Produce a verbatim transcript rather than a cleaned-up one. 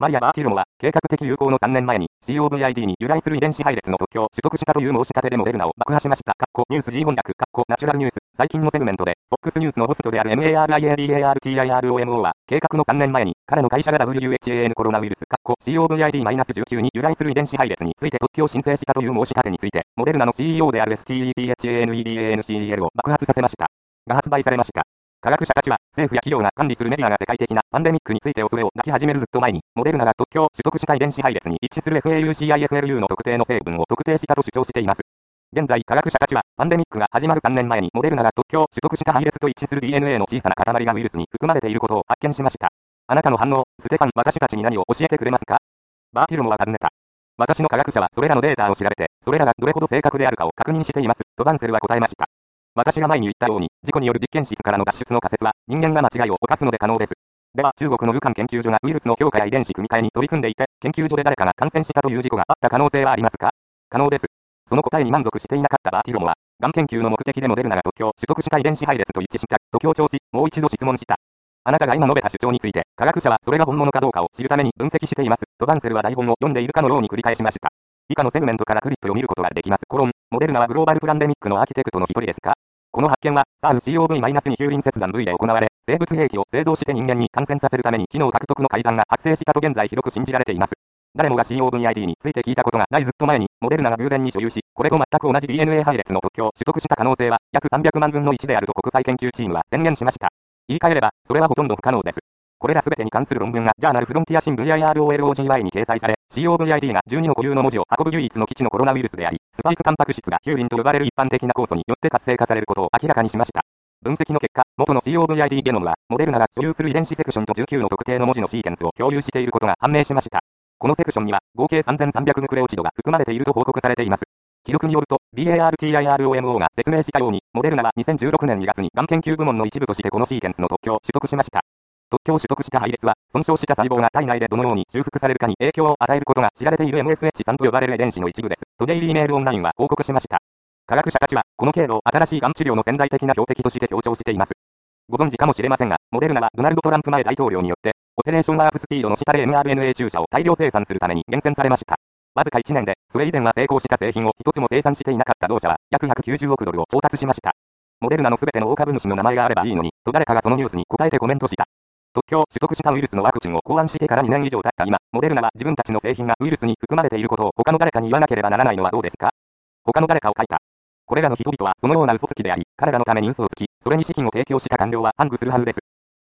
マリア・バーティロモは、計画的有効のさんねんまえに シーオーブイアイディー に由来する遺伝子配列の特許を取得したという申し立てでモデルナを爆破しました。ニュース G 翻訳、ナチュラルニュース。最近のセグメントで、フォックスニュースのホストである MARIADARTIROMO は、計画のさんねんまえに、彼の会社が ダブリューエイチエーエヌ コロナウイルス、シーオーブイアイディーじゅうきゅう に由来する遺伝子配列について特許を申請したという申し立てについて、モデルナの シーイーオー である スティーイーピーエイチエーエヌイーディーエーエヌシーイーエル を爆発させました。が発売されました。科学者たちは、政府や企業が管理するメディアが世界的なパンデミックについて恐れを抱き始めるずっと前に、モデルナが特許を取得した遺伝子配列に一致する フェイシフル の特定の成分を特定したと主張しています。現在、科学者たちは、パンデミックが始まるさんねんまえにモデルナが特許を取得した配列と一致する ディーエヌエー の小さな塊がウイルスに含まれていることを発見しました。あなたの反応、ステファン、私たちに何を教えてくれますか？バーティロモは尋ねた。私の科学者はそれらのデータを調べて、それらがどれほど正確であるかを確認しています。とバンセルは答えました。私が前に言ったように、事故による実験室からの脱出の仮説は、人間が間違いを犯すので可能です。では、中国の武漢研究所がウイルスの強化や遺伝子組み換えに取り組んでいて、研究所で誰かが感染したという事故があった可能性はありますか？可能です。その答えに満足していなかったバーティロモは、がん研究の目的でモデルナが特許を取得した遺伝子配列と一致したと強調し、もう一度質問した。あなたが今述べた主張について、科学者はそれが本物かどうかを知るために分析しています。とバンセルは台本を読んでいるかのように繰り返しました。以下のセグメントからクリップを見ることができます。コロン、モデルナはグローバルプランデミックのアーキテクトの一人ですか？この発見は、サーズ シーオーブイ にヒューリン切断 V で行われ、生物兵器を製造して人間に感染させるために機能獲得の改ざんが発生したと現在広く信じられています。誰もが シーオーブイアイディー について聞いたことがないずっと前に、モデルナが偶然に所有し、これと全く同じ ディーエヌエー 配列の特許を取得した可能性は、約さんびゃくまんぶんのいちであると国際研究チームは宣言しました。言い換えれば、それはほとんど不可能です。これらすべてに関する論文がジャーナルフロンティア新 ブイアイアールオーエルオージーワイ に掲載され、シーオーブイアイディー がじゅうにの固有の文字を運ぶ唯一の基地のコロナウイルスであり、スパイクタンパク質がヒューリンと呼ばれる一般的な酵素によって活性化されることを明らかにしました。分析の結果、元の シーオーブイアイディー ゲノムは、モデルナが所有する遺伝子セクションとじゅうきゅうの特定の文字のシーケンスを共有していることが判明しました。このセクションには、合計さんぜんさんびゃくヌクレオチドが含まれていると報告されています。記録によると、BARTIROMO が説明したように、モデルナはにせんじゅうろくねんにがつにがん研究部門の一部としてこのシーケンスの特許を取得しました。特許を取得した配列は、損傷した細胞が体内でどのように修復されるかに影響を与えることが知られている エムエスエイチスリー と呼ばれる遺伝子の一部です。とデイリーメールオンラインは報告しました。科学者たちは、この経路を新しいがん治療の潜在的な標的として強調しています。ご存知かもしれませんが、モデルナはドナルド・トランプ前大統領によって、オペレーションワープスピードの下で エムアールエヌエー 注射を大量生産するために厳選されました。わずかいちねんで、それ以前は成功した製品を一つも生産していなかった同社は、約ひゃくきゅうじゅうおくドルを調達しました。モデルナのすべての大株主の名前があればいいのに、と誰かがそのニュースに答えてコメントした。特許を取得したウイルスのワクチンを考案してからにねん以上経った今、モデルナは自分たちの製品がウイルスに含まれていることを他の誰かに言わなければならないのはどうですか？他の誰かを書いた。これらの人々はそのような嘘つきであり、彼らのために嘘をつき、それに資金を提供した官僚はハングするはずです。